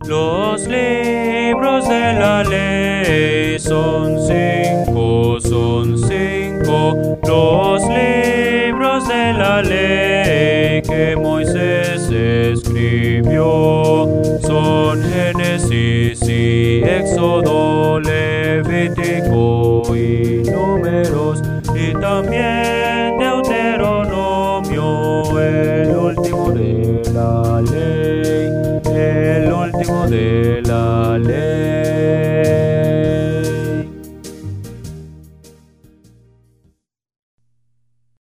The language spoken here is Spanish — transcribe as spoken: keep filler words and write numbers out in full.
Los libros de la ley son cinco, son cinco. Los libros de la ley que Moisés escribió son Génesis y Éxodo, Levítico y Números, y también Deuteronomio, el último de la ley, el último de la ley.